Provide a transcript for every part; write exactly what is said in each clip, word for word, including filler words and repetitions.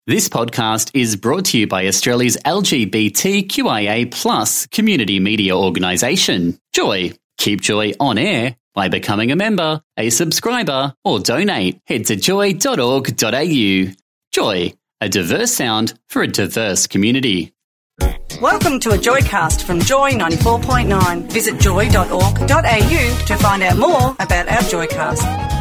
This podcast is brought to you by Australia's L G B T Q I A plus community media organisation, Joy. Keep Joy on air by becoming a member, a subscriber, or donate. Head to joy dot org dot a u. Joy, a diverse sound for a diverse community. Welcome to a Joycast from Joy ninety-four point nine. Visit joy dot org dot a u to find out more about our Joycast.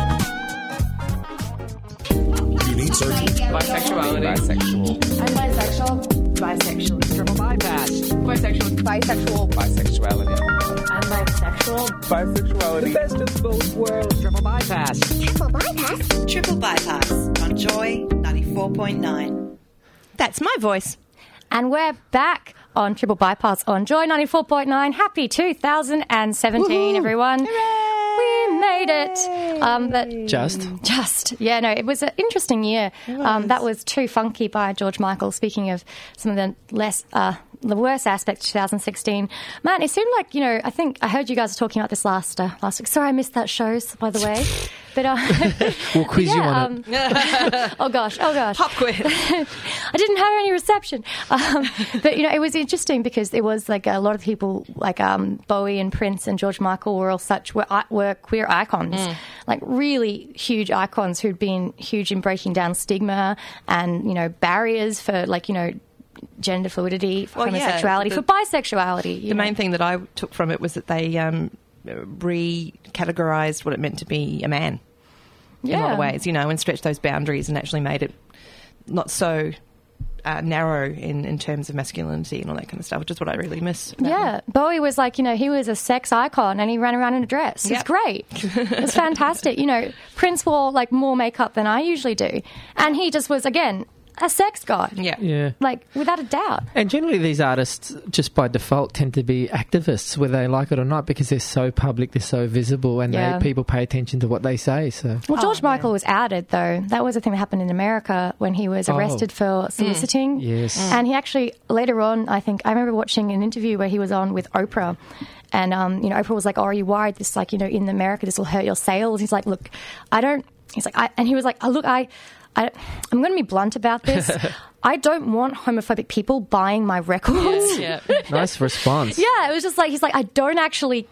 You need surgery. Bisexuality. Bisexual. I'm bisexual. Bisexual. Triple bypass. Bisexual. Bisexual. Bisexuality. I'm bisexual. Bisexuality. The best of both worlds. Triple bypass. Triple bypass. Triple Bypass on Joy ninety-four point nine. That's my voice. And we're back on Triple Bypass on Joy ninety-four point nine. Happy two thousand seventeen, Woohoo. everyone. Hooray. We made it. Um, but Just? Just. Yeah, no, it was an interesting year. Um, that was Too Funky by George Michael. Speaking of some of the less... Uh, the worst aspect of twenty sixteen. Man, it seemed like, you know, I think I heard you guys talking about this last uh, last week. Sorry I missed that show, by the way. But uh, We'll quiz yeah, you on um, it. oh, gosh. Oh, gosh. Pop quiz. I didn't have any reception. Um, but, you know, it was interesting because it was like a lot of people like um, Bowie and Prince and George Michael were all such, were, were queer icons, mm. like really huge icons who'd been huge in breaking down stigma and, you know, barriers for like, you know, gender fluidity, for Well, yeah, homosexuality, the- for bisexuality. The main thing that I took from it was that they um, re-categorised what it meant to be a man in a lot of ways, you know, and stretched those boundaries and actually made it not so uh, narrow in, in terms of masculinity and all that kind of stuff, which is what I really miss. about Yeah, him. Bowie was like, you know, he was a sex icon and he ran around in a dress. It's Yep. great. It's fantastic. You know, Prince wore like more makeup than I usually do. And he just was, again, a sex god. Yeah. Yeah. Like, without a doubt. And generally these artists, just by default, tend to be activists, whether they like it or not, because they're so public, they're so visible, and Yeah. they, people pay attention to what they say. So Well, George Oh, yeah. Michael was outed, though. That was a thing that happened in America when he was Oh. arrested for soliciting. Yes. Mm. And he actually, later on, I think, I remember watching an interview where he was on with Oprah. And, um, you know, Oprah was like, oh, are you worried this, like, you know, in America, this will hurt your sales? He's like, look, I don't, he's like, I, and he was like, oh, look, I, I I'm going to be blunt about this. I don't want homophobic people buying my records. Yeah. Nice response. Yeah, it was just like, he's like, I don't actually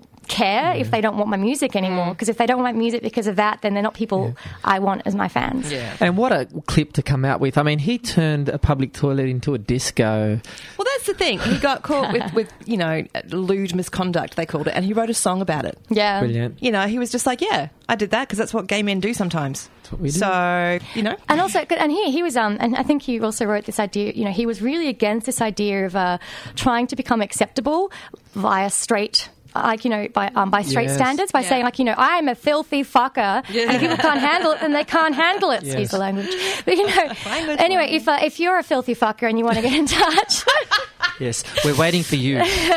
care if they don't want my music anymore, because if they don't want my music because of that, then they're not people I want as my fans. Yeah. And what a clip to come out with. I mean, he turned a public toilet into a disco. Well, that's the thing. He got caught with, with, you know, lewd misconduct, they called it, and he wrote a song about it. Yeah. Brilliant. You know, he was just like, yeah, I did that because that's what gay men do sometimes. That's what we do. So, you know. And also, and he he was, um, and I think he also wrote this idea. You know, he was really against this idea of uh, trying to become acceptable via straight. Like, you know, by um, by straight Yes. standards, by Yeah. saying, like, you know, I'm a filthy fucker, and if people can't handle it, then they can't handle it. Excuse Yes. the language. But, you know, Language. anyway, if uh, if you're a filthy fucker and you want to get in touch, Yes, we're waiting for you.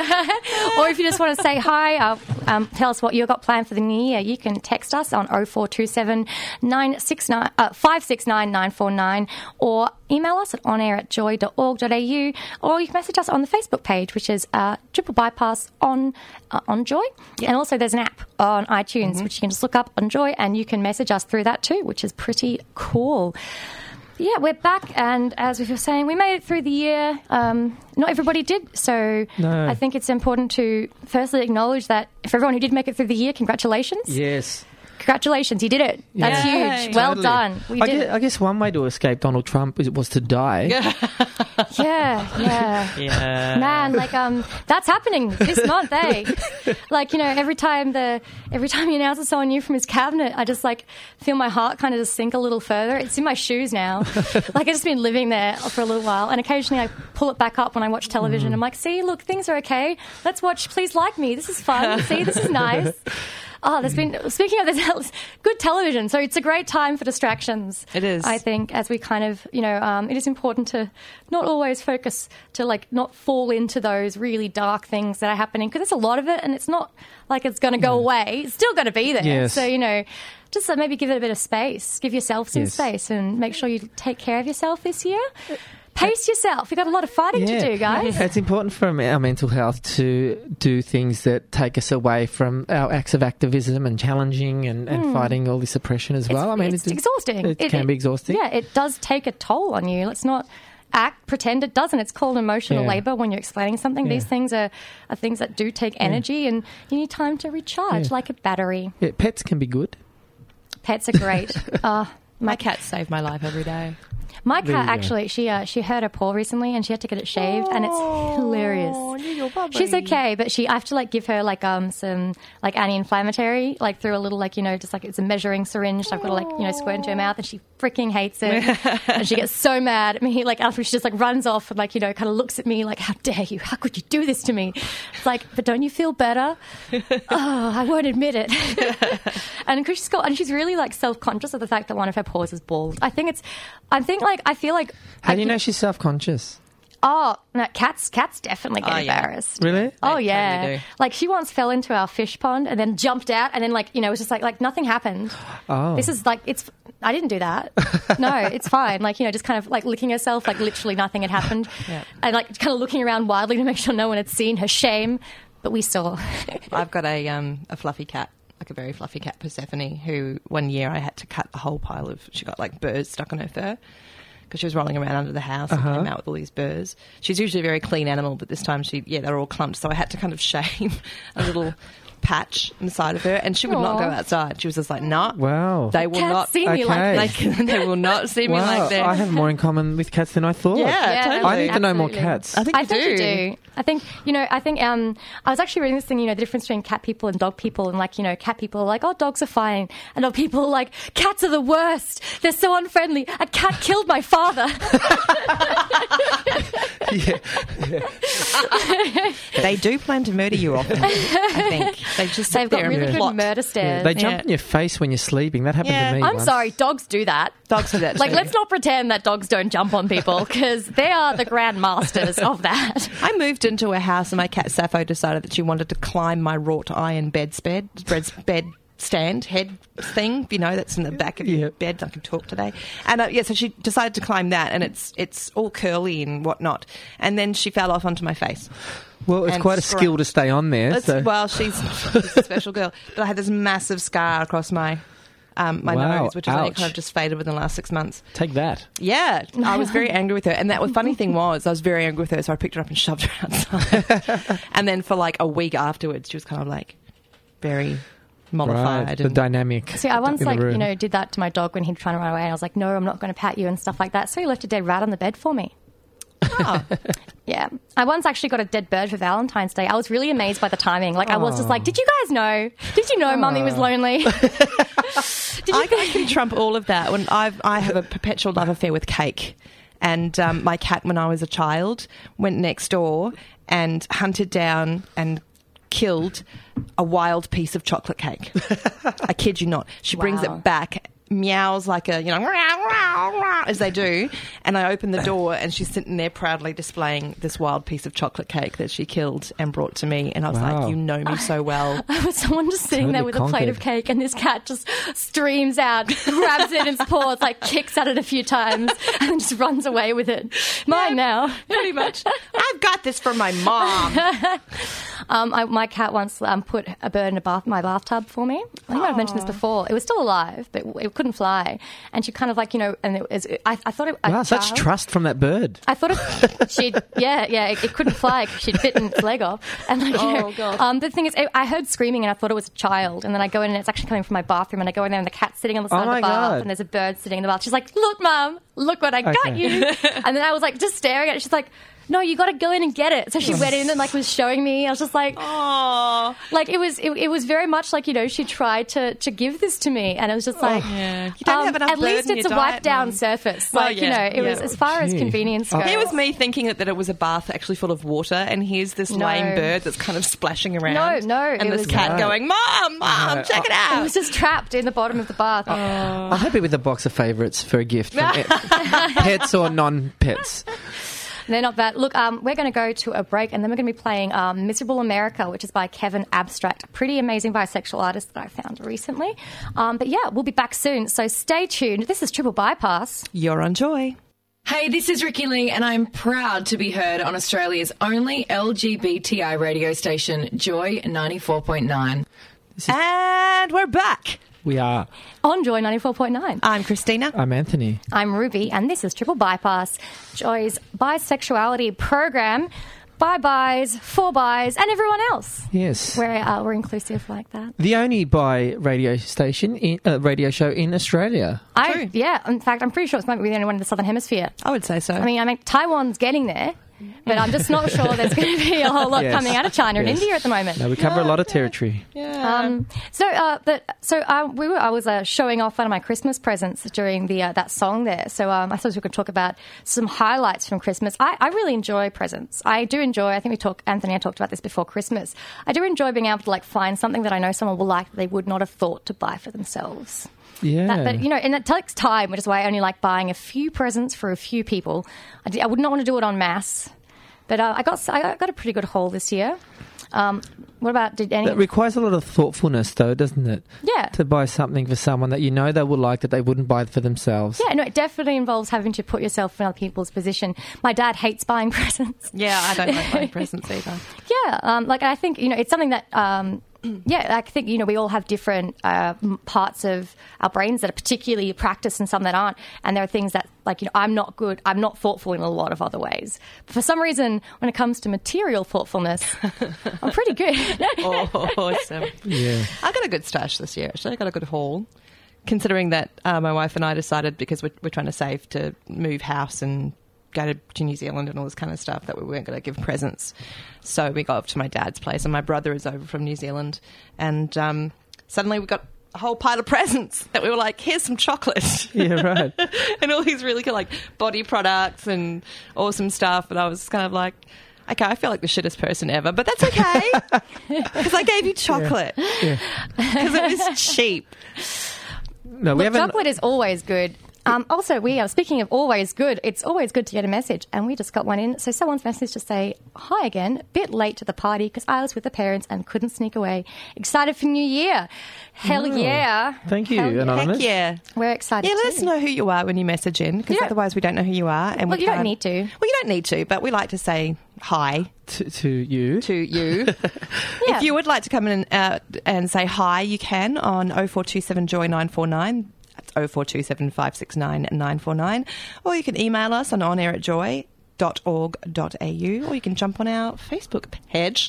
or if you just want to say hi, uh, um, tell us what you've got planned for the new year, you can text us on oh four two seven, nine six nine, uh, five six nine, nine four nine, or email us at onair at joy dot org dot a u, or you can message us on the Facebook page, which is uh, Triple Bypass on uh, on Joy. And also there's an app on iTunes, which you can just look up on Joy, and you can message us through that too, which is pretty cool. Yeah, we're back, and as we were saying, we made it through the year. Um, not everybody did, so No. I think it's important to firstly acknowledge that for everyone who did make it through the year, congratulations. Yes. Congratulations, you did it. That's Yay. huge. Well Totally. done. We I did guess, it. I guess one way to escape Donald Trump was, was to die. Yeah, yeah. Yeah. Man, like um, that's happening this month, eh? Like, you know, every time the every time he announces someone new from his cabinet, I just like feel my heart kind of just sink a little further. It's in my shoes now. Like, I've just been living there for a little while, and occasionally I pull it back up when I watch television. I'm like, see, look, things are okay. Let's watch Please Like Me. This is fun. See, this is nice. Oh, there's been, speaking of this, good television. So it's a great time for distractions. It is. I think, as we kind of, you know, um, it is important to not always focus, to like not fall into those really dark things that are happening, because there's a lot of it and it's not like it's going to go away. It's still going to be there. Yes. So, you know, just uh, maybe give it a bit of space. Give yourself some Yes. space and make sure you take care of yourself this year. Pace yourself. You've got a lot of fighting to do, guys. It's important for our mental health to do things that take us away from our acts of activism and challenging and, and mm. fighting all this oppression as well. It's, I mean, it's, it's exhausting. It, it can it, be exhausting. Yeah, it does take a toll on you. Let's not act, pretend it doesn't. It's called emotional yeah. labour when you're explaining something. Yeah. These things are, are things that do take energy yeah. and you need time to recharge yeah. like a battery. Yeah, pets can be good. Pets are great. uh, My cats save my life every day. My There you cat go. actually, she uh, she hurt her paw recently and she had to get it shaved, and it's hilarious. She's okay, but she I have to like give her like um some like anti-inflammatory like through a little like you know just like it's a measuring syringe. So I've got to like you know squirt into her mouth, and she freaking hates it, and she gets so mad at me. Like after she just like runs off and like you know kind of looks at me like, how dare you? How could you do this to me? It's like, but don't you feel better? Oh, I won't admit it. And because she's got and she's really like self-conscious of the fact that one of her paws is bald. I think it's I think like I feel like How I do you can- know she's self-conscious? Oh, no, cats cats definitely get Oh, yeah. embarrassed. Really? Oh They yeah. totally do. Like she once fell into our fish pond and then jumped out and then like, you know, it was just like like nothing happened. Oh. This is like it's I didn't do that. No, it's fine. Like, you know, just kind of like licking herself like literally nothing had happened. Yeah. And like kind of looking around wildly to make sure no one had seen her shame, but we saw. I've got a um, a fluffy cat, like a very fluffy cat, Persephone, who one year I had to cut a whole pile of, she got like burrs stuck on her fur because she was rolling around under the house Uh-huh. and came out with all these burrs. She's usually a very clean animal, but this time she, yeah, they were all clumped. So I had to kind of shave a little patch inside of her, and she would not Aw. go outside. She was just like, nah, Wow. they will Cats not see me Okay. like this. Like, they will not see me wow. like that. I have more in common with cats than I thought. Yeah, Yeah, totally. I need to know more absolutely. cats. I think I you think do. you do. I think, you know, I think um, I was actually reading this thing, you know, the difference between cat people and dog people. And, like, you know, cat people are like, oh, dogs are fine. And dog people are like, cats are the worst. They're so unfriendly. A cat killed my father. yeah. They do plan to murder you often, I think. They just sit They've got there really and good plot. murder stares. They jump Yeah. in your face when you're sleeping. That happened Yeah. to me I'm once. sorry, dogs do that. Dogs do that Like, too. let's not pretend that dogs don't jump on people because they are the grand masters of that. I moved into a house and my cat Sappho decided that she wanted to climb my wrought iron bedspread, bed, bed stand, head thing, you know, that's in the back of your Yeah. bed. I can talk today. And uh, yeah, so she decided to climb that, and it's it's all curly and whatnot. And then she fell off onto my face. Well, it's and quite a scra- skill to stay on there. It's, So. Well, she's, she's a special girl. But I had this massive scar across my um, my Wow, nose, which has only ouch. kind of just faded within the last six months. Take that. Yeah, I was very angry with her. And that the funny thing was, I was very angry with her, so I picked her up and shoved her outside. And then for like a week afterwards, she was kind of like very mollified. Right. The and dynamic. See, I once, in the like, you room. know, did that to my dog when he'd try to run away. And I was like, no, I'm not going to pat you and stuff like that. So he left a dead rat on the bed for me. Oh. Yeah. I once actually got a dead bird for Valentine's Day. I was really amazed by the timing. Like, I was just like, did you guys know? Did you know Mummy was lonely? Did you I, I can trump all of that. When I've, I have a perpetual love affair with cake. And um, my cat, when I was a child, went next door and hunted down and killed a wild piece of chocolate cake. I kid you not. She brings Wow. it back, meows like a, you know, as they do. And I open the door and she's sitting there proudly displaying this wild piece of chocolate cake that she killed and brought to me. And I was Wow. like, you know me so well. was someone just sitting there Totally with a plate of conquered. cake and this cat just streams out, grabs it in its paws, like kicks at it a few times and then just runs away with it. Mine now. Pretty much. I've got this for my mom. Um, I, my cat once um, put a bird in a bath, my bathtub for me. I think I've mentioned this before. It was still alive, but it couldn't fly. And she kind of like, you know, and it was, I, I thought it a Wow, such child- trust from that bird. I thought it, she'd, yeah, yeah, it, it couldn't fly because she'd bitten its leg off. And like, you know, Oh, God. um, the thing is, I, I heard screaming and I thought it was a child. And then I go in and it's actually coming from my bathroom. And I go in there and the cat's sitting on the side Oh, of my the bath God. and there's a bird sitting in the bath. She's like, look, Mum, look what I got Okay. you. And then I was like, just staring at it. She's like, no, you got to go in and get it. So she went in and like was showing me. I was just like, Oh, like it was, it, it was very much like, you know, she tried to to give this to me, and it was just like, yeah. You don't um, have enough at least bird in it's a your diet, wiped down Mum. surface. Well, Like, you yeah, know, it was yeah. as far as Gee. convenience Oh. goes. It was me thinking that, that it was a bath actually full of water, and here's this No. lame bird that's kind of splashing around. No, no, and it this was- cat Right. going, "Mom, Mom, No, check it It out." was just trapped in the bottom of the bath. I'm happy with a box of favourites for a gift from it. Pets or non-pets. They're not bad. Look, um, we're going to go to a break, and then we're going to be playing um, Miserable America, which is by Kevin Abstract, a pretty amazing bisexual artist that I found recently. Um, but yeah, we'll be back soon, so stay tuned. This is Triple Bypass. You're on Joy. Hey, this is Ricky Lee, and I'm proud to be heard on Australia's only L G B T I radio station, Joy ninety-four point nine. And we're back. We are. On Joy ninety-four point nine. I'm Christina. I'm Anthony. I'm Ruby, and this is Triple Bypass, Joy's bisexuality program. Bye byes, for byes, and everyone else. Yes. We're, uh, we're inclusive like that. The only bi radio station, in, uh, radio show in Australia. I, yeah, in fact, I'm pretty sure it's might be the only one in the Southern Hemisphere. I would say so. I mean, I mean, Taiwan's getting there, but I'm just not sure there's going to be a whole lot Yes. coming out of China Yes. and India at the moment. No, we cover a lot of territory. Um, so, uh, but so uh, we were. I was uh, showing off one of my Christmas presents during the uh, that song there. So um, I suppose we could talk about some highlights from Christmas. I, I really enjoy presents. I do enjoy. I think we talked. Anthony and I talked about this before Christmas. I do enjoy being able to like find something that I know someone will like that they would not have thought to buy for themselves. Yeah. That, but you know, and it takes time, which is why I only like buying a few presents for a few people. I, d- I would not want to do it en masse. But uh, I got I got a pretty good haul this year. Um, what about did any? That requires a lot of thoughtfulness, though, doesn't it? Yeah. To buy something for someone that you know they will like that they wouldn't buy for themselves. Yeah, no, it definitely involves having to put yourself in other people's position. My dad hates buying presents. Yeah, I don't like buying presents either. Yeah, um, like I think you know it's something that. Um, Yeah, I think, you know, we all have different uh, m- parts of our brains that are particularly practiced and some that aren't. And there are things that, like, you know, I'm not good, I'm not thoughtful in a lot of other ways. But for some reason, when it comes to material thoughtfulness, I'm pretty good. Awesome. Yeah. I got a good stash this year, actually. I got a good haul. Considering that uh, my wife and I decided, because we're, we're trying to save to move house and go to, to New Zealand and all this kind of stuff, that we weren't going to give presents. So we got up to my dad's place, and my brother is over from New Zealand. And um, suddenly we got a whole pile of presents that we were like, here's some chocolate. Yeah, right. And all these really good, like, body products and awesome stuff. And I was kind of like, okay, I feel like the shittest person ever, but that's okay. Because I gave you chocolate. Yeah. Because it was cheap. No, we Look, haven't. chocolate is always good. Um, also, we are speaking of always good. It's always good to get a message, and we just got one in. So someone's message to say hi again. Bit late to the party because I was with the parents and couldn't sneak away. Excited for New Year? Hell Oh, yeah! Thank you, Hell yeah. Anonymous. Heck yeah. We're excited. Yeah, let us too. know who you are when you message in, because You don't- otherwise we don't know who you are. And Well, we you don't can't- need to. Well, you don't need to, but we like to say hi To, to you. to you. Yeah. If you would like to come in and, uh, and say hi, you can on oh four two seven joy nine four nine. That's oh four two seven five six nine nine four nine. Or you can email us on onair at joy dot org dot a u, or you can jump on our Facebook page.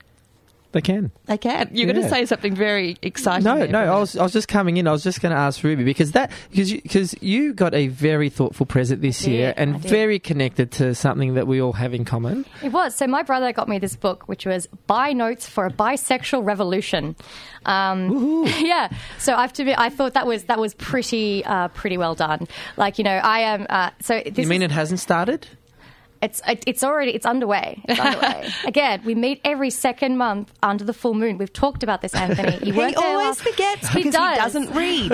They can. They can. You're going Yeah. to say something very exciting. No, there, no. Brenda. I was, I was just coming in. I was just going to ask Ruby because that because you, because you got a very thoughtful present this I did, year I and did. very connected to something that we all have in common. It was. So my brother got me this book, which was Buy Notes for a Bisexual Revolution. Um, yeah. So I have to be, I thought that was that was pretty uh, pretty well done. Like, you know, I am. Uh, so this You mean is, it hasn't started? It's it, it's already it's underway. It's underway. Again, we meet every second month under the full moon. We've talked about this, Anthony. You He weren't there always last- forgets He because does. he doesn't read.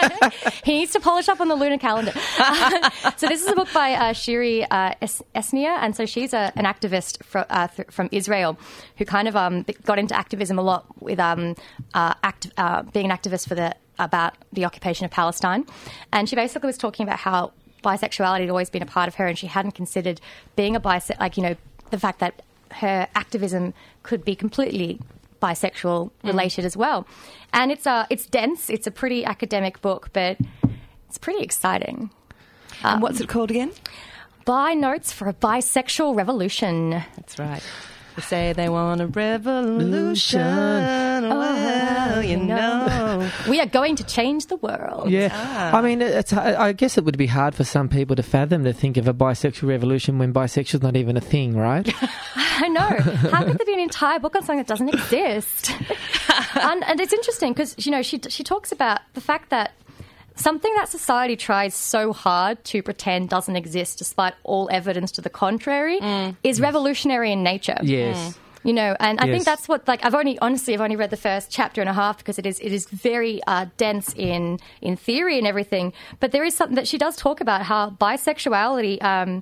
He needs to polish up on the lunar calendar. Uh, so this is a book by uh, Shiri uh, Es- Esnia, and so she's a, an activist fro- uh, th- from Israel who kind of um, got into activism a lot with um, uh, act- uh, being an activist for the about the occupation of Palestine, and she basically was talking about how bisexuality had always been a part of her, and she hadn't considered being a bisexual, like, you know, the fact that her activism could be completely bisexual related as well. And it's uh, it's dense. It's a pretty academic book, but it's pretty exciting. And what's it called again? Buy Notes for a Bisexual Revolution. That's right. They say they want a revolution. Well, you know. We are going to change the world. Yeah, Ah. I mean, it's. I guess it would be hard for some people to fathom to think of a bisexual revolution when bisexual is not even a thing, right? I know. How could there be an entire book on something that doesn't exist? and, and it's interesting because, you know, she she talks about the fact that something that society tries so hard to pretend doesn't exist, despite all evidence to the contrary, is revolutionary in nature. Yes. You know, and I Yes. think that's what, like, I've only, honestly, I've only read the first chapter and a half because it is it is very uh, dense in in theory and everything. But there is something that she does talk about, how bisexuality um,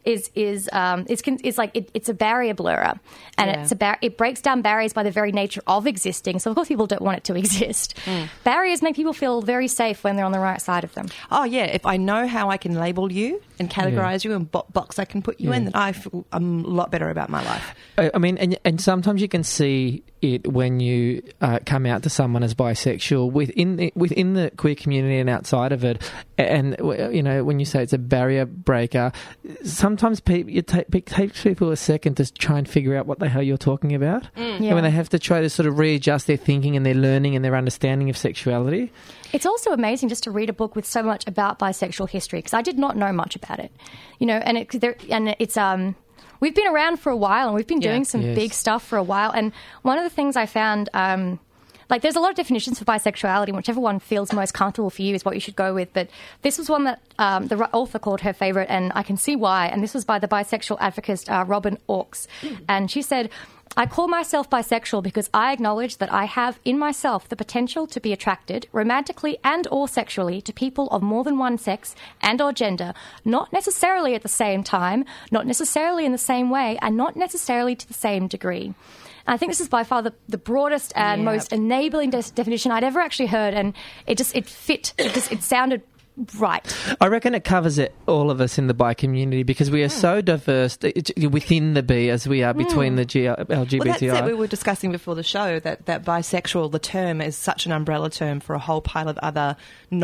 is is um is con- is like it, it's a barrier blurrer, and Yeah. it's a bar- it breaks down barriers by the very nature of existing. So of course people don't want it to exist. Mm. Barriers make people feel very safe when they're on the right side of them. Oh, yeah. If I know how I can label you and categorize you and what box I can put you Yeah. in, then I feel I'm a lot better about my life. I I mean, and, and sometimes you can see it when you uh, come out to someone as bisexual within the, within the queer community and outside of it. And, you know, when you say it's a barrier breaker, sometimes people, it, ta- it takes people a second to try and figure out what the hell you're talking about. Yeah. And when they have to try to sort of readjust their thinking and their learning and their understanding of sexuality. It's also amazing just to read a book with so much about bisexual history, because I did not know much about it, you know, and it, there, and it's um we've been around for a while and we've been doing Yeah. some Yes. big stuff for a while. And one of the things I found, um, like there's a lot of definitions for bisexuality, and whichever one feels most comfortable for you is what you should go with. But this was one that um, the author called her favourite, and I can see why. And this was by the bisexual advocate uh, Robin Orks, and she said, I call myself bisexual because I acknowledge that I have in myself the potential to be attracted romantically and or sexually to people of more than one sex and or gender, not necessarily at the same time, not necessarily in the same way, and not necessarily to the same degree. And I think this is by far the, the broadest and Yep. most enabling de- definition I'd ever actually heard, and it just it fit. It just it sounded right. I reckon it covers it, all of us in the bi community, because we are so diverse it- within the B as we are between the G- L G B T I. Well, that's it. We were discussing before the show that, that bisexual, the term, is such an umbrella term for a whole pile of other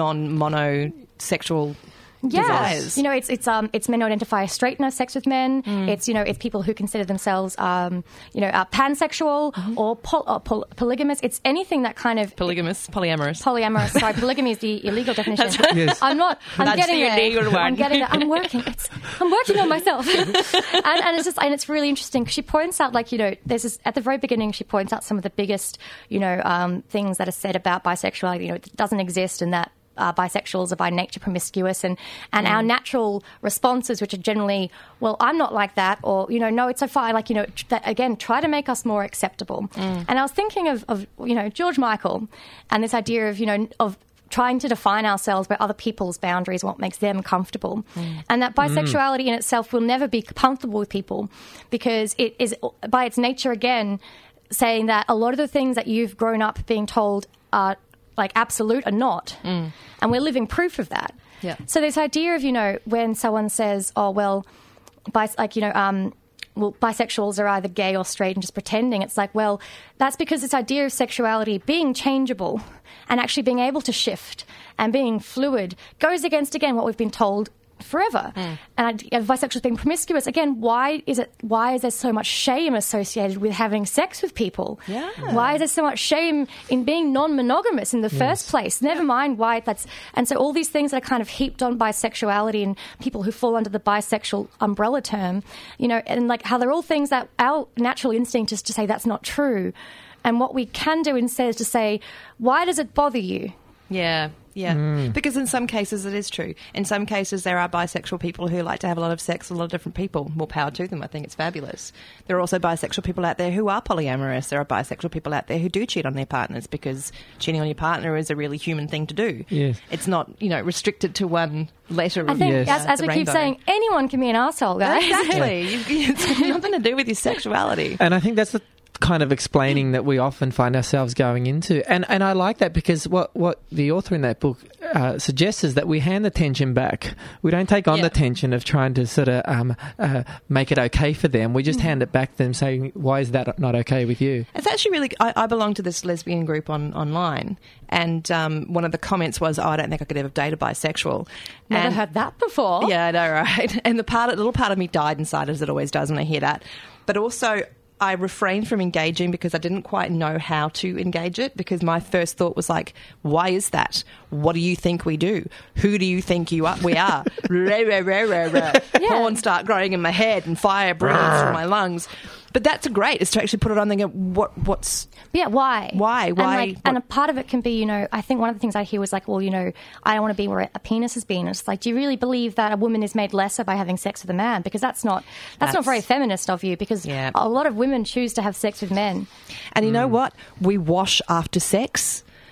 non-mono-sexual Yeah, desires. you know, it's it's um it's men who identify as straight and have sex with men. It's you know it's people who consider themselves um you know uh, pansexual or, pol- or pol- polygamous. It's anything that kind of Polygamous, polyamorous. polyamorous. Sorry, polygamy is the illegal definition. Yes. I'm not. I'm That's getting the there. illegal one. I'm getting there. I'm working. It's, I'm working on myself. and, and it's just and it's really interesting because she points out, like you know, there's this, at the very beginning she points out some of the biggest you know um, things that are said about bisexuality. You know, it doesn't exist, and that. Uh, bisexuals are by nature promiscuous, and, and our natural responses, which are generally, well, I'm not like that, or, you know, no, it's so fine, like, you know, tr- that, again, try to make us more acceptable. And I was thinking of, of, you know, George Michael and this idea of, you know, of trying to define ourselves by other people's boundaries, what makes them comfortable. And that bisexuality in itself will never be comfortable with people because it is, by its nature, again, saying that a lot of the things that you've grown up being told are like absolute or not. Mm. And we're living proof of that. Yeah. So this idea of, you know, when someone says, oh, well, bis- like, you know, um, well, bisexuals are either gay or straight and just pretending. It's like, well, that's because this idea of sexuality being changeable and actually being able to shift and being fluid goes against, again, what we've been told forever. Mm. And uh, bisexuals being promiscuous, again, why is it? Why is there so much shame associated with having sex with people? Yeah. Why is there so much shame in being non-monogamous in the yes. first place? Never mind why that's... And so all these things that are kind of heaped on bisexuality and people who fall under the bisexual umbrella term, you know, and like how they're all things that our natural instinct is to say that's not true. And what we can do instead is to say, why does it bother you? Yeah. Yeah, mm. because in some cases it is true. In some cases there are bisexual people who like to have a lot of sex with a lot of different people. More power to them. I think it's fabulous. There are also bisexual people out there who are polyamorous. There are bisexual people out there who do cheat on their partners because cheating on your partner is a really human thing to do. Yes. It's not, you know, restricted to one letter I of think, yes. as, as we rainbow. keep saying, anyone can be an arsehole, guys. Exactly. you, it's got nothing to do with your sexuality. And I think that's the kind of explaining that we often find ourselves going into. And and I like that because what, what the author in that book uh, suggests is that we hand the tension back. We don't take on yeah. the tension of trying to sort of um, uh, make it okay for them. We just mm. hand it back to them saying, why is that not okay with you? It's actually really... I, I belong to this lesbian group on online, and um, one of the comments was, oh, I don't think I could ever date a bisexual. Never and, heard that before. Yeah, I know, right? And the part, a little part of me died inside, as it always does when I hear that. But also... I refrained from engaging because I didn't quite know how to engage it, because my first thought was like, why is that? What do you think we do? Who do you think you are? We are. rah, rah, rah, rah, rah. Yeah. Horns start growing in my head and fire breathes from my lungs. But that's great, is to actually put it on and go, what, what's... Yeah, why? Why? Why? And, like, and a part of it can be, you know, I think one of the things I hear was like, well, you know, I don't want to be where a penis has been. It's like, do you really believe that a woman is made lesser by having sex with a man? Because that's not that's, that's not very feminist of you, because yeah. a lot of women choose to have sex with men. And you know what? We wash after sex.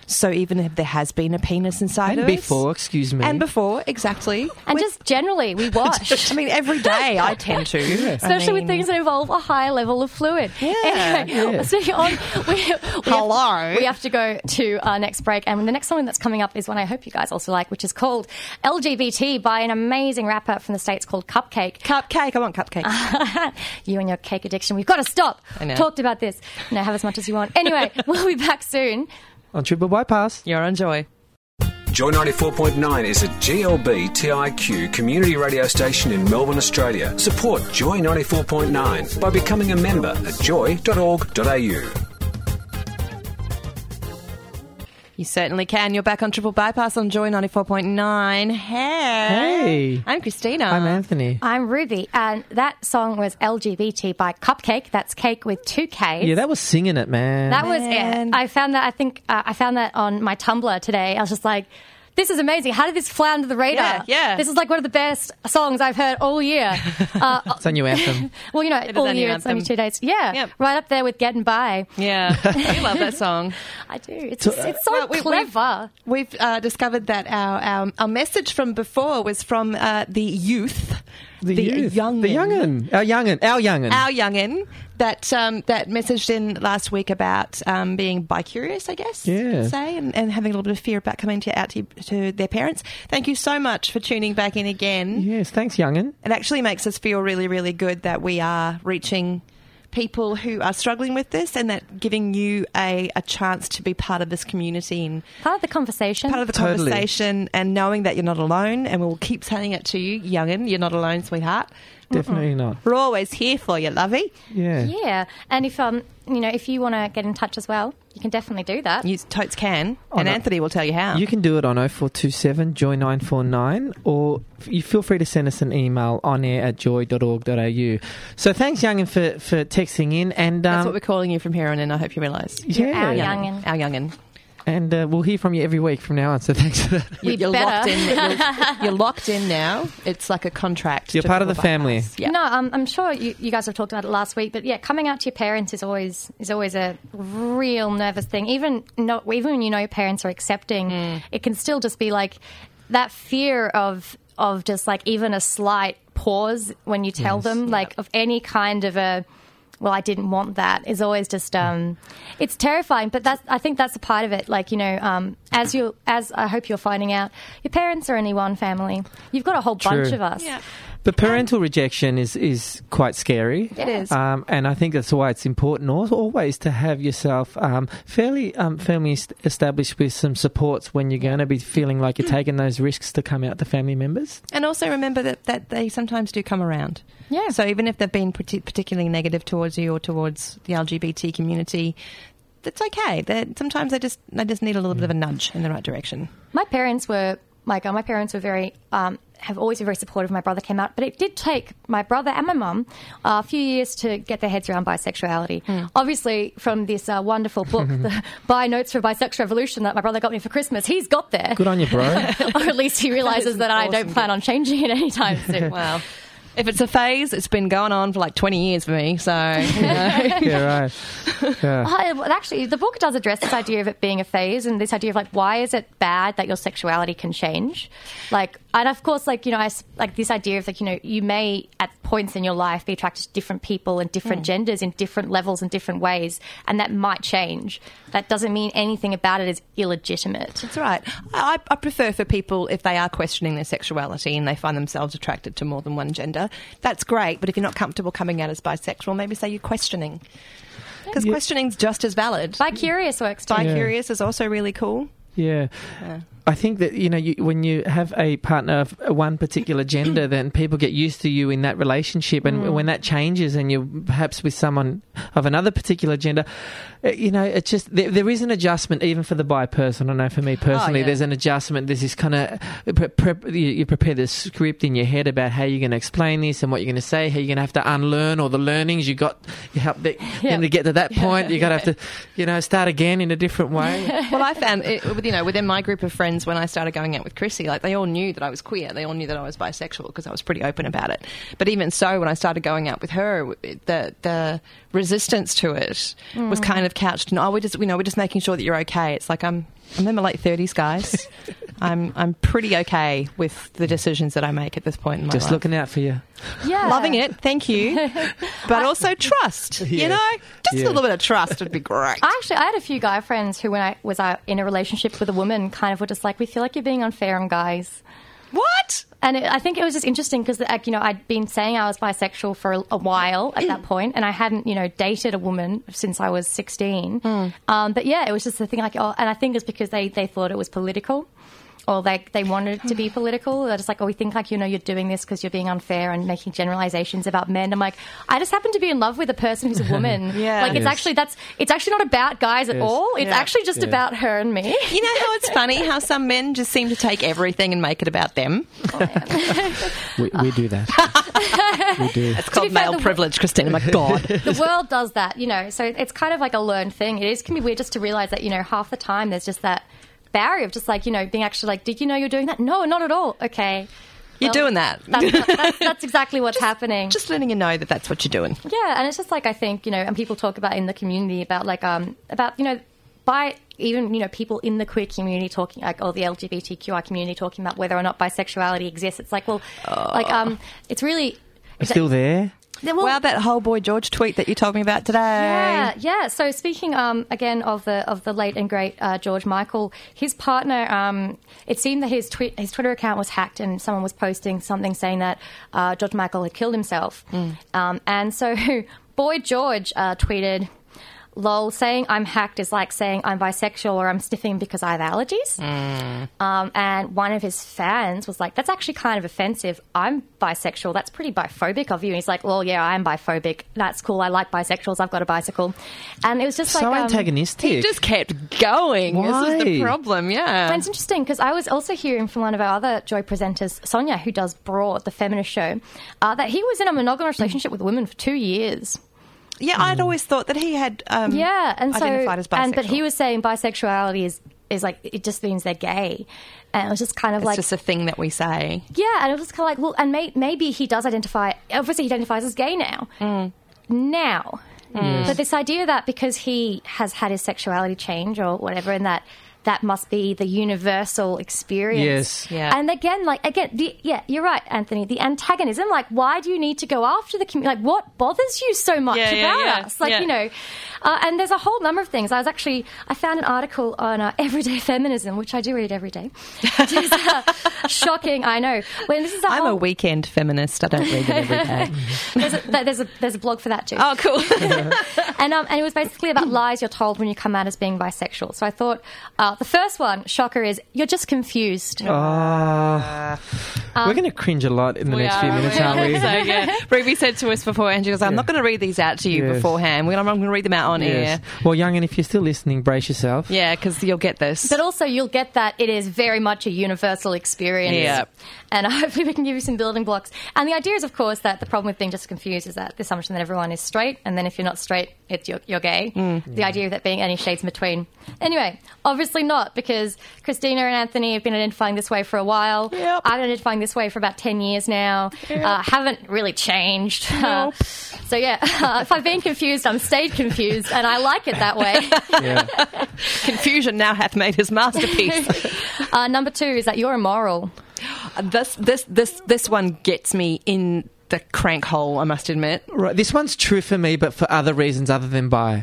So even if there has been a penis inside And of before, us, excuse me. and before, exactly. And just generally, we wash. I mean, every day I tend to. Especially I with mean, things that involve a high level of fluid. Yeah, Anyway, yeah. so on, we, we Hello. Have, we have to go to our next break. And the next song that's coming up is one I hope you guys also like, which is called L G B T by an amazing rapper from the States called Cupcake. Cupcake. I want cupcake. You and your cake addiction. We've got to stop. I know. Talked about this. No, have as much as you want. Anyway, we'll be back soon. On Triple Bypass. You're on Joy. Joy ninety-four point nine is a G L B T I Q community radio station in Melbourne, Australia. Support Joy ninety-four point nine by becoming a member at joy dot org dot a u. You certainly can. You're back on Triple Bypass on Joy ninety-four point nine. Hey. Hey. I'm Christina. I'm Anthony. I'm Ruby, and that song was L G B T by Cupcake. That's cake with two Ks. Yeah, that was singing it, man. That was Man. it. I found that, I think, uh, I found that on my Tumblr today. I was just like, this is amazing. How did this fly under the radar? Yeah, yeah. This is like one of the best songs I've heard all year. Uh, It's a new anthem. well, you know, is all our new year, it's only anthem. two days. Yeah, Yep. right up there with Getting By. Yeah. You love that song. I do. It's, just, it's so Well, we- clever. We've uh, discovered that our, our our message from before was from uh, the youth, The, the youth. youngin. The youngin. Our youngin. Our youngin. our youngin that um, that messaged in last week about um, being bi-curious, I guess. you Yeah. could say, and, and having a little bit of fear about coming to, out to, to their parents. Thank you so much for tuning back in again. Yes, thanks, youngin. It actually makes us feel really, really good that we are reaching people who are struggling with this, and that giving you a, a chance to be part of this community and Part of the conversation. part of the Totally. conversation, and knowing that you're not alone. And we'll keep saying it to you, youngin, you're not alone, sweetheart. Definitely not. We're always here for you, lovey. Yeah. Yeah, and if um, you know, if you want to get in touch as well, you can definitely do that. You totes can, Oh, and no. Anthony will tell you how. You can do it on oh four two seven joy nine four nine, or you feel free to send us an email on air at joy dot org dot a u. So thanks, youngin, for, for texting in. And um, That's what we're calling you from here on in, I hope you realise. yeah. our youngin. Our youngin. And uh, we'll hear from you every week from now on, so thanks for that. We you're better. locked in. You're, you're locked in now. It's like a contract. You're to part of the Triple family. Bypass. Yeah. No, um, I'm sure you, you guys have talked about it last week, but yeah, coming out to your parents is always is always a real nervous thing. Even no, even when you know your parents are accepting, it can still just be like that fear of of just like even a slight pause when you tell them, like of any kind of a. Well, I didn't want that is always just um, it's terrifying. But that's I think that's a part of it. Like, you know, um, as you as I hope you're finding out, your parents are only one family. You've got a whole bunch True. of us. Yeah. But parental rejection is, is quite scary. It is. Um, and I think that's why it's important al- always to have yourself um, fairly um, firmly est- established with some supports when you're going to be feeling like you're taking those risks to come out to family members. And also remember that, that they sometimes do come around. Yeah. So even if they've been parti- particularly negative towards you or towards the L G B T community, that's okay. They're, sometimes they just they just need a little bit of a nudge in the right direction. My parents were like uh, my parents were very um, have always been very supportive. My brother came out, but it did take my brother and my mum uh, a few years to get their heads around bisexuality. Obviously, from this uh, wonderful book, the Bi Notes for Bisexual Revolution, that my brother got me for Christmas, he's got there. Good on you, bro. Or at least he realizes that, I awesome don't plan on changing it anytime soon. Wow. If it's a phase, it's been going on for like twenty years for me. So, you know. Yeah, right. Yeah. Uh, well, actually, the book does address this idea of it being a phase and this idea of like, why is it bad that your sexuality can change? Like, and of course, like, you know, I, s- like this idea of like, you know, you may at points in your life be attracted to different people and different genders in different levels and different ways, and that might change. That doesn't mean anything about it is illegitimate. That's right. I, I prefer for people, if they are questioning their sexuality and they find themselves attracted to more than one gender, that's great. But if you're not comfortable coming out as bisexual, maybe say you're questioning. Because Yeah. questioning's just as valid. Bi-curious works too. Bi-curious is also really cool. Yeah. I think that, you know, you, when you have a partner of one particular gender, then people get used to you in that relationship. And when that changes and you're perhaps with someone of another particular gender, uh, you know, it's just, there, there is an adjustment even for the bi person. I know for me personally, yeah. there's an adjustment. There's this kind of, pre- prep, you, you prepare the script in your head about how you're going to explain this and what you're going to say, how you're going to have to unlearn all the learnings you got, you help the, then to get to that point, you're going to have to, you know, start again in a different way. Well, I found, it, with- you know, within my group of friends, friends when I started going out with Chrissy. Like, they all knew that I was queer. They all knew that I was bisexual because I was pretty open about it. But even so, when I started going out with her, the the resistance to it mm. was kind of couched in, oh, we're just, you know, we're just making sure that you're okay. It's like, I'm I'm in my late thirties, guys. I'm I'm pretty okay with the decisions that I make at this point in my Just life. looking out for you. Yeah. Loving it, thank you. But also trust, Yeah. you know? Just Yeah. a little bit of trust would be great. Actually, I had a few guy friends who, when I was uh, in a relationship with a woman, kind of were just like, we feel like you're being unfair on guys. What? And it, I think it was just interesting because, like, you know, I'd been saying I was bisexual for a, a while at that point, and I hadn't, you know, dated a woman since I was sixteen. Mm. Um, but yeah, it was just the thing, like, oh, and I think it's because they, they thought it was political. Or they they wanted it to be political. They're just like, oh, we think like, you know, you're doing this because you're being unfair and making generalizations about men. I'm like, I just happen to be in love with a person who's a woman. Yeah. Like, it's Yes. actually that's it's actually not about guys at Yes. all. It's Yeah. actually just Yeah. about her and me. You know how it's funny how some men just seem to take everything and make it about them? We, we do that. we do. It's called be fair, male the- privilege, Christina. My God. The world does that, you know. So it's kind of like a learned thing. It is can be weird just to realize that, you know, half the time there's just that barrier of just like, you know, being actually like, did you know you're doing that? No, not at all. Okay. You're Well, doing that. That's, not, that's, that's exactly what's happening. Just letting you know that that's what you're doing. Yeah, and it's just like, I think, you know, and people talk about in the community about like, um, about, you know, by even, you know, people in the queer community talking, like, or the L G B T Q I community talking about whether or not bisexuality exists. It's like, well, like, um, it's really... It's still there. Yeah, well, Wow, that whole Boy George tweet that you told me about today. Yeah, yeah. So speaking um, again of the of the late and great uh, George Michael, his partner. Um, it seemed that his tweet his Twitter account was hacked, and someone was posting something saying that uh, George Michael had killed himself. Mm. Um, and so Boy George uh, tweeted, "Lol, saying I'm hacked is like saying I'm bisexual or I'm sniffing because I have allergies." Mm. Um, and one of his fans was like, "That's actually kind of offensive. I'm bisexual. That's pretty biphobic of you." And he's like, "Well, yeah, I'm biphobic. That's cool. I like bisexuals. I've got a bicycle." And it was just So like um, antagonistic. He just kept going. This is the Why? problem, yeah. And it's interesting because I was also hearing from one of our other Joy presenters, Sonia, who does Broad, the feminist show, uh, that he was in a monogamous relationship with a woman for two years. Yeah, I'd always thought that he had um, Yeah, and so identified as bisexual. and but he was saying bisexuality is is like it just means they're gay, and it was just kind of It's like just a thing that we say. yeah, and it was kind of like well, and may, maybe he does identify. Obviously, he identifies as gay now. Mm. Now, but this idea that because he has had his sexuality change or whatever, and that. That must be the universal experience. Yes. Yeah. And again, like, again, the, yeah, you're right, Anthony. The antagonism, like, why do you need to go after the community? Like, what bothers you so much Yeah, yeah, about yeah. us? Like, Yeah. you know, uh, and there's a whole number of things. I was actually, I found an article on uh, everyday feminism, which I do read every day. Which is uh, shocking, I know. When this is a I'm whole, a weekend feminist. I don't read it every day. there's, a, there's, a, there's a blog for that too. Oh, cool. And um, and it was basically about lies you're told when you come out as being bisexual. So I thought uh, the first one, shocker, is you're just confused. Oh. We're going to cringe a lot in the We next are, few minutes, aren't aren't we? we? So, yeah. Ruby said to us beforehand, she goes, I'm Yeah. not going to read these out to you Yes. beforehand. We're gonna, I'm going to read them out on Yes. air. Well, young, and if you're still listening, brace yourself. Yeah, because you'll get this. But also, you'll get that it is very much a universal experience. Yeah. And hopefully, we can give you some building blocks. And the idea is, of course, that the problem with being just confused is that the assumption that everyone is straight, and then if you're not straight, it's you're, you're gay. The idea of that being any shades in between. Anyway, obviously not, because Christina and Anthony have been identifying this way for a while. Yep. I've been identifying this way for about ten years now. Uh, haven't really changed. Nope. Uh, so, yeah, uh, if I've been confused, I'm stayed confused, and I like it that way. Yeah. Confusion now hath made his masterpiece. uh, number two is that you're immoral. this, this, this, this one gets me in the crank hole, I must admit. Right. This one's true for me, but for other reasons other than bi.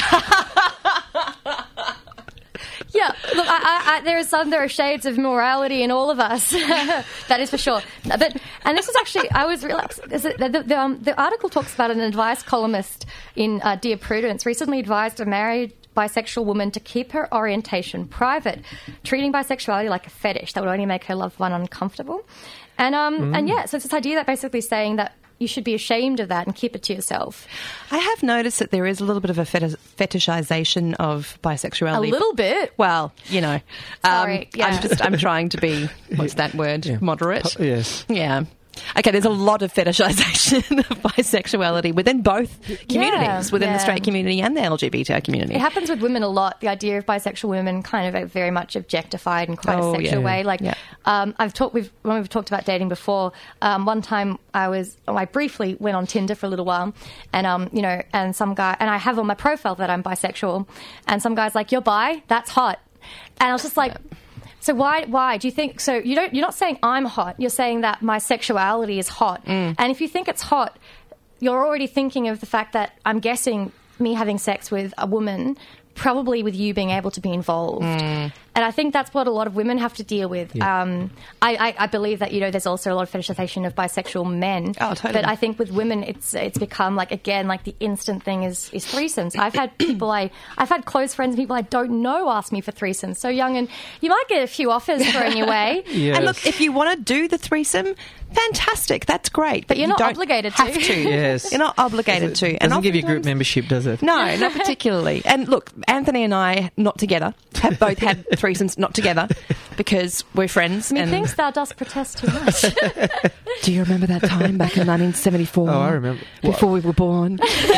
Yeah, look, I, I, I, there are some, there are shades of morality in all of us. That is for sure. But and this is actually, I was relaxed. Is it, the, the, um, the article talks about an advice columnist in uh, Dear Prudence recently advised a married bisexual woman to keep her orientation private, treating bisexuality like a fetish that would only make her loved one uncomfortable. And um Mm. and yeah, so it's this idea that basically saying that you should be ashamed of that and keep it to yourself. I have noticed that there is a little bit of a fetish- fetishization of bisexuality. A little bit. Well, you know, Sorry, um, yeah. I'm just I'm trying to be what's that word? Yeah. Moderate. Yes. Yeah. Okay, there's a lot of fetishization of bisexuality within both communities, within yeah. the straight community and the L G B T I community. It happens with women a lot. The idea of bisexual women kind of very much objectified in quite Oh, a sexual yeah. way. Like, Yeah. um, I've talked with when we've talked about dating before. Um, one time I was, oh, I briefly went on Tinder for a little while, and um, you know, and some guy, and I have on my profile that I'm bisexual, and some guy's like, "You're bi? That's hot," and I was just like. So why why do you think so you don't you're not saying I'm hot, you're saying that my sexuality is hot. Mm. And if you think it's hot, you're already thinking of the fact that I'm guessing me having sex with a woman, probably with you being able to be involved. Mm. And I think that's what a lot of women have to deal with. Yeah. Um, I, I, I believe that, you know, there's also a lot of fetishization of bisexual men. Oh, totally. But I think with women, it's it's become like, again, like the instant thing is, is threesomes. I've had people I, I've had close friends and people I don't know ask me for threesomes. So young, and you might get a few offers thrown your way. Yes. And look, if you want to do the threesome, fantastic, that's great. But you're you not don't obligated to. have to. Yes. You're not obligated to. Doesn't give you group oftentimes- membership, does it? No, not particularly. And look, Anthony and I, not together, have both had threesomes not together because we're friends. Me and thinks thou dost protest too much. do you remember that time back in nineteen seventy-four? Oh, I remember. Before we were born.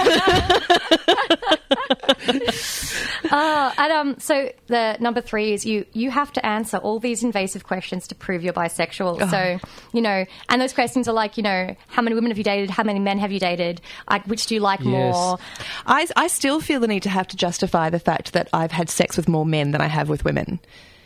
Uh, and um, so the number three is you you have to answer all these invasive questions to prove you're bisexual. Oh. So, you know, and those questions are like, you know, how many women have you dated? How many men have you dated? Like, which do you like Yes. more? I, I still feel the need to have to justify the fact that I've had sex with more men than I have with women.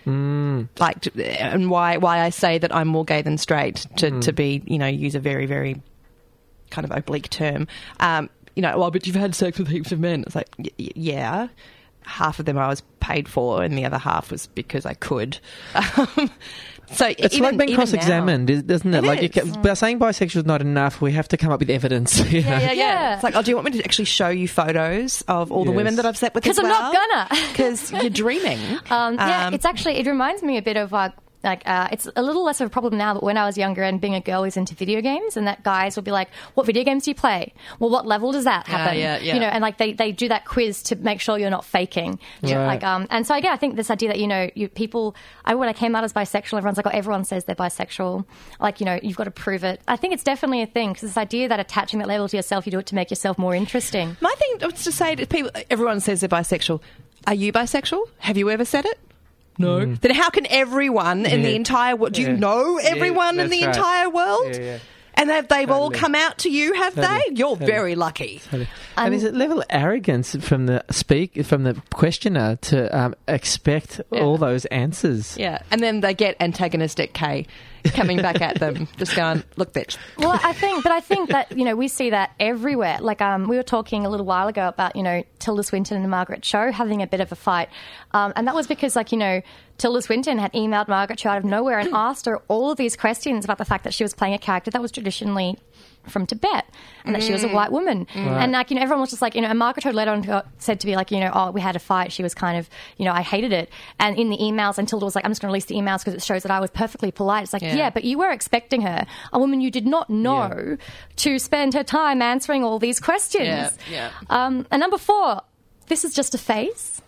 Like, to- and why why I say that I'm more gay than straight to, to be, you know, use a very, very kind of oblique term. Um, you know, well, but you've had sex with heaps of men. It's like, y- y- yeah. Half of them I was paid for, and the other half was because I could. Um, so It's even, like being even cross-examined, is- doesn't it? It like, you is. can, by saying bisexual is not enough, we have to come up with evidence. You know? now, yeah, yeah, Yeah. It's like, oh, do you want me to actually show you photos of all the Yes. women that I've slept with? 'Cause as I'm not well? gonna. Because you're dreaming. Um, yeah, Um, it's actually, it reminds me a bit of like, like uh, it's a little less of a problem now, but when I was younger and being a girl is into video games, and that guys would be like, what video games do you play? Well, what level does that happen? yeah, yeah. You know, and like they, they do that quiz to make sure you're not faking. Right. Like, um, and so again, I think this idea that, you know, you people, I, when I came out as bisexual, everyone's like, oh, everyone says they're bisexual. Like, you know, you've got to prove it. I think it's definitely a thing, because this idea that attaching that label to yourself, you do it to make yourself more interesting. My thing was to say to people, everyone says they're bisexual. Are you bisexual? Have you ever said it? No. Then how can everyone in the Yeah. entire world, do you Yeah. know everyone Yeah, in the that's right. entire world? Yeah, yeah. And have they've all Totally. come out to you, have Totally. they? You're Totally. very lucky. And there's a level of arrogance from the speak from the questioner to um, expect Yeah. all those answers. Yeah. And then they get antagonistic Kay coming back at them, just going, look, bitch. Well, I think, but I think that, you know, we see that everywhere. Like, um, we were talking a little while ago about, you know, Tilda Swinton and Margaret Cho having a bit of a fight. Um, and that was because, like, you know, Tilda Swinton had emailed Margaret Cho out of nowhere and asked her all of these questions about the fact that she was playing a character that was traditionally from Tibet and that she was a white woman. And, like, you know, everyone was just like, you know, and Margaret Cho later on got, said to be like, you know, oh, we had a fight. She was kind of, you know, I hated it. And in the emails, and Tilda was like, I'm just going to release the emails because it shows that I was perfectly polite. It's like, Yeah. yeah, but you were expecting her, a woman you did not know, to spend her time answering all these questions. Yeah, yeah. Um, and number four, this is just a phase.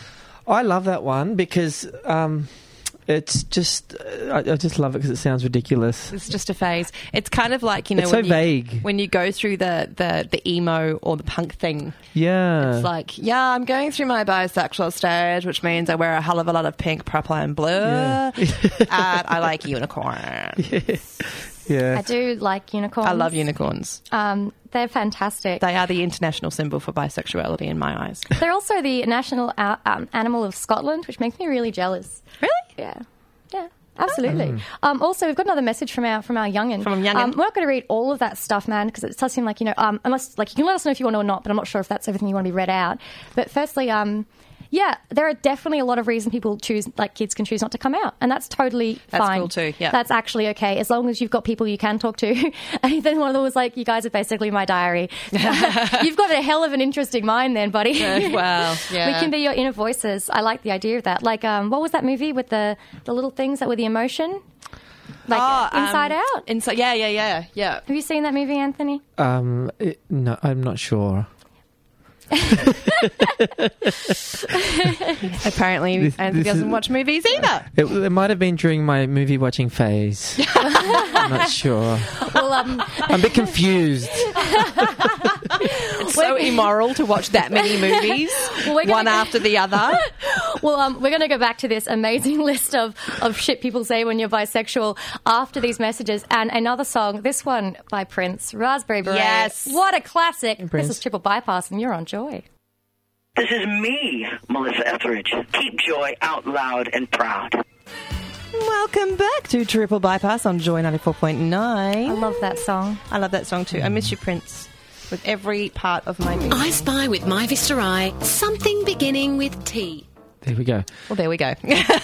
I love that one because um, it's just uh, I, I just love it because it sounds ridiculous. It's just a phase. It's kind of like, you know, It's when so you, vague. when you go through the, the, the emo or the punk thing. Yeah, It's like, yeah, I'm going through my bisexual stage, which means I wear a hell of a lot of pink, purple, and blue. Yeah. And I like unicorns. yeah. I do like unicorns. I love unicorns. Um, they're fantastic. They are the international symbol for bisexuality in my eyes. They're also the national uh, um, animal of Scotland, which makes me really jealous. Really? Yeah. Yeah. Absolutely. Um, also, we've got another message from our from our youngin. From youngin. Um, we're not going to read all of that stuff, man, because it does seem like, you know, um, unless like you can let us know if you want to or not, but I'm not sure if that's everything you want to be read out. But firstly, um, yeah, there are definitely a lot of reasons people choose, like kids can choose not to come out, and that's totally That's fine. cool too, yeah. That's actually okay as long as you've got people you can talk to. And then one of them was like, "You guys are basically my diary." You've got a hell of an interesting mind, then, buddy. Wow. Yeah. We can be your inner voices. I like the idea of that. Like, um, what was that movie with the the little things that were the emotion? Like Oh, um, Inside Out. Inside, yeah, yeah, yeah, yeah. Have you seen that movie, Anthony? Um, it, no, I'm not sure. Apparently, This- Anthony this doesn't is- watch movies either. It, it might have been during my movie watching phase. I'm not sure. Well, um, I'm a bit confused. It's so immoral to watch that many movies, Well, we're gonna one go- after the other. well, um, we're going to go back to this amazing list of, of shit people say when you're bisexual after these messages. And another song, this one by Prince, Raspberry Beret. Yes. What a classic. Prince. This is Triple Bypass, and you're on Joy. This is me, Melissa Etheridge. Keep Joy out loud and proud. Welcome back to Triple Bypass on Joy ninety-four point nine. I love that song. I love that song too. I miss you, Prince, with every part of my being. I spy with My Vista Eye something beginning with T. There we go. Well, there we go.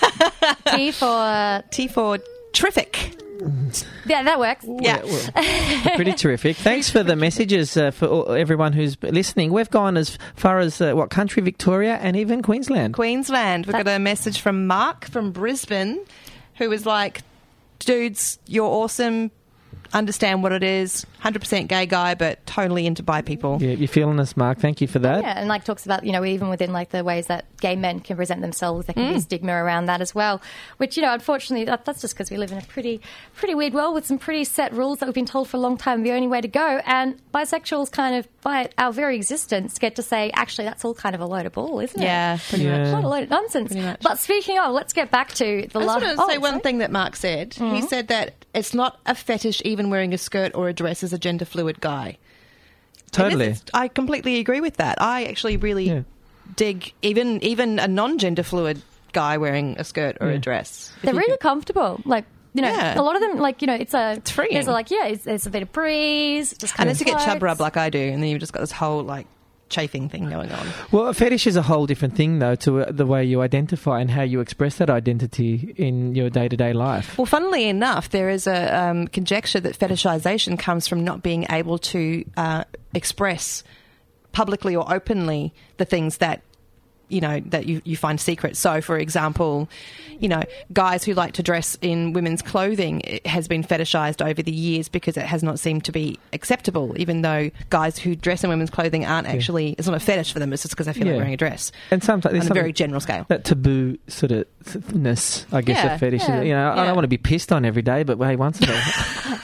T for... T for terrific. Yeah, that works. Yeah. Pretty terrific. Thanks for the messages uh, for all, everyone who's listening. We've gone as far as, uh, what, country, Victoria, and even Queensland. Queensland. We've got a message from Mark from Brisbane, who was like, dudes, you're awesome. Understand what it is. one hundred percent gay guy, but totally into bi people. Yeah, you're feeling us, Mark. Thank you for that. Yeah, and like talks about, you know, even within like the ways that gay men can present themselves, there can be stigma around that as well. Which, you know, unfortunately, that, that's just because we live in a pretty, pretty weird world with some pretty set rules that we've been told for a long time the only way to go. And bisexuals kind of, by our very existence, get to say, actually, that's all kind of a load of bull, isn't it? Yeah, pretty Yeah. much. Not a load of nonsense. Pretty much. But speaking of, let's get back to the I just love. want to say one thing that Mark said. He said that it's not a fetish even wearing a skirt or a dress as a gender fluid guy. Totally. And this is- I completely agree with that. I actually really Yeah. dig even even a non-gender fluid guy wearing a skirt or Yeah. a dress. If They're you really could- comfortable. Like, you know, Yeah. a lot of them, like, you know, it's a... It's freeing. There's a, like, yeah, it's, there's a bit of breeze. Just kind Unless of you get chub floats. rub like I do, and then you've just got this whole like chafing thing going on. Well, a fetish is a whole different thing, though, to uh, the way you identify and how you express that identity in your day-to-day life. Well, funnily enough, there is a um, conjecture that fetishization comes from not being able to uh, express publicly or openly the things that you know that you, you find secret. So, for example, you know, guys who like to dress in women's clothing, it has been fetishized over the years because it has not seemed to be acceptable, even though guys who dress in women's clothing aren't actually, it's not a fetish for them, it's just because they feel Yeah. like wearing a dress. And sometimes there's On a something- very general scale. That taboo sort of ness, I guess, Yeah, of fetish. yeah, you know, I yeah. don't want to be pissed on every day, but hey, once in a while.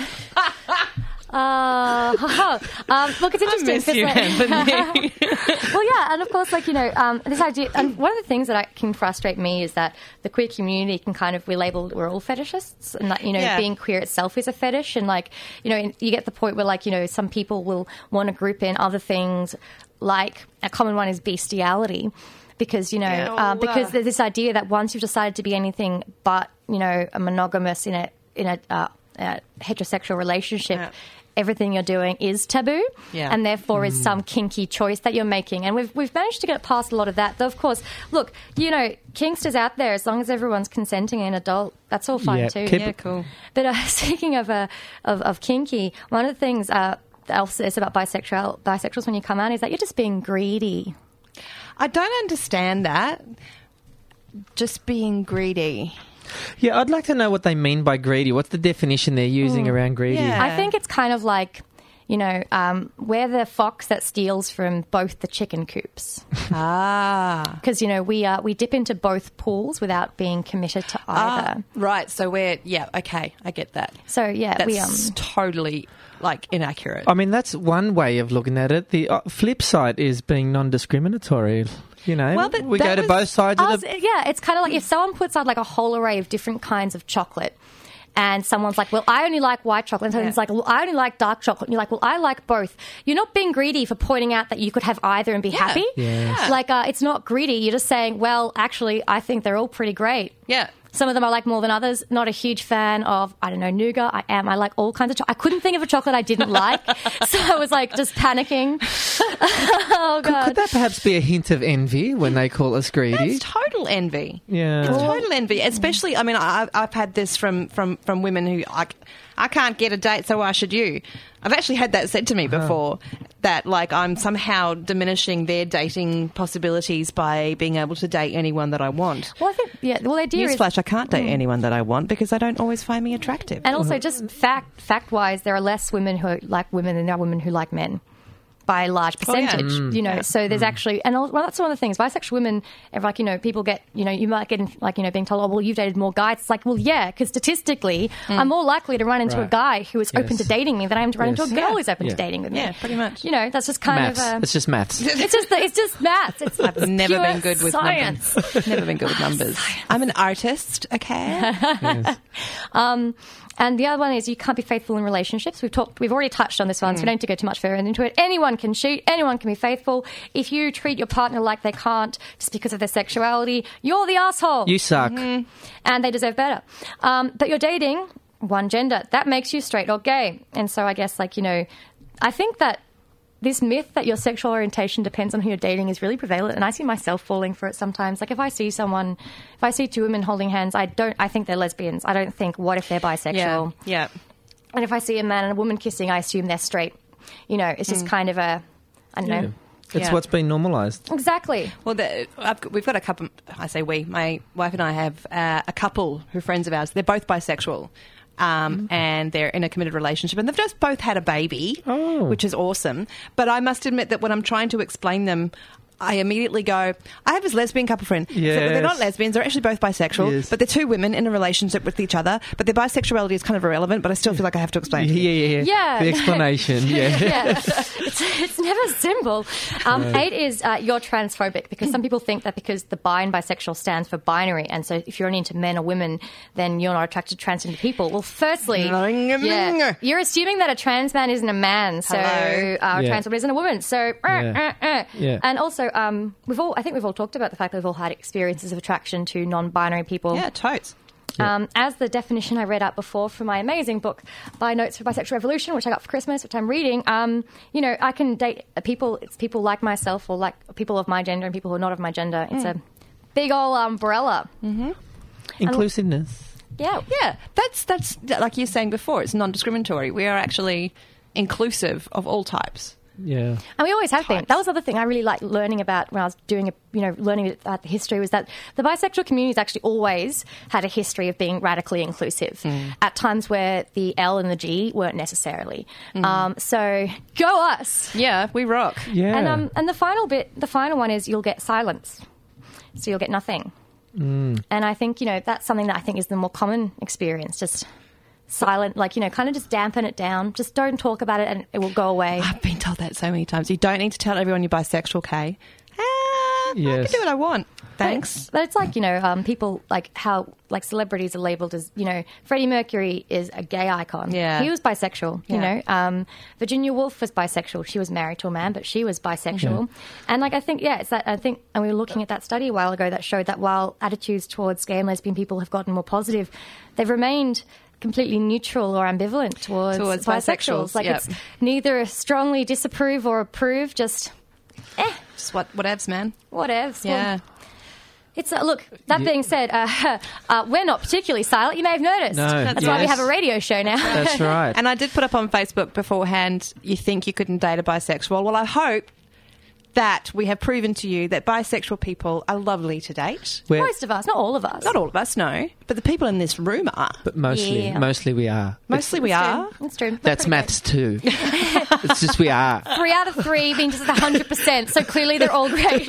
Uh, um, look, it's interesting. miss 'cause, you, like- Anthony. well, yeah, and of course, like, you know, um, this idea, and one of the things that I, can frustrate me is that the queer community can kind of, we label, we're all fetishists, and that, you know, Yeah. being queer itself is a fetish, and like, you know, you get the point where, like, you know, some people will want to group in other things, like a common one is bestiality. Because, you know, Ew. uh, because there's this idea that once you've decided to be anything but, you know, a monogamous in a in a, uh, a heterosexual relationship, Yeah. everything you're doing is taboo, Yeah. and therefore is some kinky choice that you're making. And we've we've managed to get past a lot of that. Though, of course, look, you know, kinksters out there, as long as everyone's consenting and adult, that's all fine Yeah, too. keep Yeah, it- cool. But uh, speaking of, uh, of of kinky, one of the things uh, else is about bisexual bisexuals when you come out is that you're just being greedy. I don't understand that. Just being greedy. Yeah, I'd like to know what they mean by greedy. What's the definition they're using around greedy? Yeah. I think it's kind of like, you know, um, we're the fox that steals from both the chicken coops. Ah. Because, you know, we uh, we dip into both pools without being committed to either. Ah, right. So we're, yeah, okay. I get that. So, yeah, That's we... um. totally, like, inaccurate. I mean, that's one way of looking at it. The uh, flip side is being non-discriminatory. You know, Well, but we that go to was- both sides I of was- the... yeah, it's kind of like if someone puts out like a whole array of different kinds of chocolate, and someone's like, well, I only like white chocolate, and someone's Yeah. like, well, I only like dark chocolate, and you're like, well, I like both. You're not being greedy for pointing out that you could have either and be happy. Yes. Like, uh, it's not greedy. You're just saying, well, actually, I think they're all pretty great. Yeah. Some of them I like more than others. Not a huge fan of, I don't know, nougat. I am. I like all kinds of chocolate. I couldn't think of a chocolate I didn't like. So I was like just panicking. oh, Could, God. could that perhaps be a hint of envy when they call us greedy? It's total envy. Yeah. It's total envy. Especially, I mean, I, I've had this from, from, from women who, like, I can't get a date, so why should you? I've actually had that said to me before, that, like, I'm somehow diminishing their dating possibilities by being able to date anyone that I want. Well, I think, yeah, well, the idea is... Newsflash, I can't date anyone that I want because they don't always find me attractive. And also, just fact fact wise, there are less women who like women than there are women who like men. by a large percentage, Oh, yeah. Mm. you know. Yeah. So there's actually, and well, that's one of the things. Bisexual women, if, like, you know, people get, you know, you might get in, like, you know, being told, oh, well, you've dated more guys. It's like, well, yeah, because statistically, Mm. I'm more likely to run into Right. a guy who is Yes. open to dating me than I am to run Yes. into a girl Yeah. who's open Yeah. to dating with me. Yeah, pretty much. You know, that's just kind Maths. of a. It's just maths. It's just the, it's just maths. It's I've never pure been good with science. numbers. Never been good with numbers. I'm an artist, okay? Yes. Um, and the other one is you can't be faithful in relationships. We've talked, we've already touched on this one, so we don't need to go too much further into it. Anyone can cheat. Anyone can be faithful. If you treat your partner like they can't just because of their sexuality, you're the asshole. You suck. And they deserve better. Um, but you're dating one gender. That makes you straight or gay. And so I guess, like, you know, I think that this myth that your sexual orientation depends on who you're dating is really prevalent, and I see myself falling for it sometimes. Like, if I see someone, if I see two women holding hands, I don't, I think they're lesbians. I don't think, what if they're bisexual? Yeah. And if I see a man and a woman kissing, I assume they're straight. You know, it's just kind of a, I don't Yeah. know. It's Yeah. what's been normalised. Exactly. Well, the, I've, got- we've got a couple. I say we. My wife and I have uh, a couple who are friends of ours. They're both bisexual, um, and they're in a committed relationship, and they've just both had a baby, Oh. which is awesome. But I must admit that when I'm trying to explain them, I immediately go, I have this lesbian couple friend. So they're not Yes. lesbians, they're actually both bisexual, Yes. but they're two women in a relationship with each other, but their bisexuality is kind of irrelevant, but I still feel like I have to explain Yeah, it. yeah, yeah. Yeah. The explanation, yeah. Yeah, it's, it's never simple. Um, eight is uh, you're transphobic, because some people think that because the bi and bisexual stands for binary, and so if you're only into men or women, then you're not attracted to transgender people. Well, firstly, yeah, you're assuming that a trans man isn't a man, so Hello. uh, a Yeah. trans woman isn't a woman. So, uh, Yeah. uh, uh. Yeah. And also, um, we've all, I think we've all talked about the fact that we've all had experiences of attraction to non-binary people. Yeah, totes. Um, as the definition I read out before from my amazing book, By Notes for Bisexual Revolution, which I got for Christmas, which I'm reading, um, you know, I can date people, it's people like myself or like people of my gender and people who are not of my gender. It's a big old umbrella. Inclusiveness. Yeah. Yeah, that's that's like you're saying before. It's non-discriminatory. We are actually inclusive of all types. Yeah. And we always have been. That was the other thing I really liked learning about when I was doing, a, you know, learning about the history, was that the bisexual community has actually always had a history of being radically inclusive at times where the L and the G weren't necessarily. Um, so go us. Yeah, we rock. Yeah. And um, and the final bit, the final one is you'll get silence. So you'll get nothing. And I think, you know, that's something that I think is the more common experience, just silent, like, you know, kind of just dampen it down. Just don't talk about it and it will go away. I've been told that so many times. You don't need to tell everyone you're bisexual, Kay. Ah, I Yes. can do what I want. Thanks. But it's like, you know, um, people, like how, like celebrities are labelled as, you know, Freddie Mercury is a gay icon. Yeah. He was bisexual, you Yeah. know. Um, Virginia Woolf was bisexual. She was married to a man, but she was bisexual. And, like, I think, yeah, it's that, I think, and we were looking at that study a while ago that showed that while attitudes towards gay and lesbian people have gotten more positive, they've remained completely neutral or ambivalent towards, Towards bisexuals. bisexuals, Like, yep. it's neither strongly disapprove or approve, just, eh, Just what whatevs, man. whatevs. Yeah. It's uh, look. That being said, uh, uh, we're not particularly silent. You may have noticed. No, That's why we yes. have a radio show now. That's right. And I did put up on Facebook beforehand, you think you couldn't date a bisexual. Well, I hope that we have proven to you that bisexual people are lovely to date. We're- Most of us, not all of us. Not all of us, no. But the people in this room are. but mostly, Yeah. mostly we are. Mostly we It's are. true. It's true. We're That's pretty maths too. It's just we are. good. Three out of three being just one hundred percent. So clearly they're all great.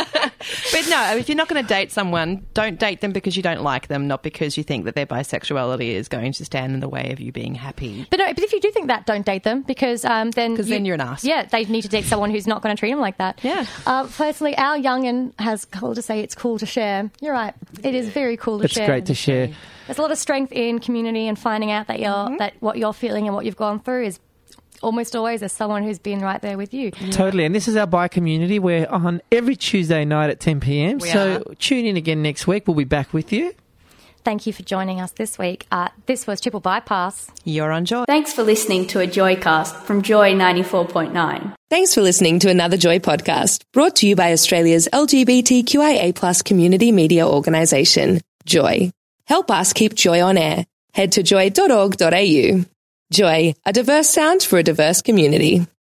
But no, if you're not going to date someone, don't date them because you don't like them, not because you think that their bisexuality is going to stand in the way of you being happy. But no, but if you do think that, don't date them, because um, then 'Cause then you're an arse. Yeah, they need to date someone who's not going to treat them like that. Yeah. Uh, firstly, our young'un has called to say it's cool to share. You're right. It is very cool to It's share. great to share. There's a lot of strength in community and finding out that you're that what you're feeling and what you've gone through is almost always as someone who's been right there with you. Totally. And this is our bi community. We're on every Tuesday night at ten p.m. We So are. tune in again next week. We'll be back with you. Thank you for joining us this week. Uh, this was Triple Bypass. You're on Joy. Thanks for listening to a Joycast from Joy ninety-four point nine. Thanks for listening to another Joy podcast, brought to you by Australia's L G B T Q I A plus community media organisation, Joy. Help us keep Joy on air. Head to joy dot org dot a u. Joy, a diverse sound for a diverse community.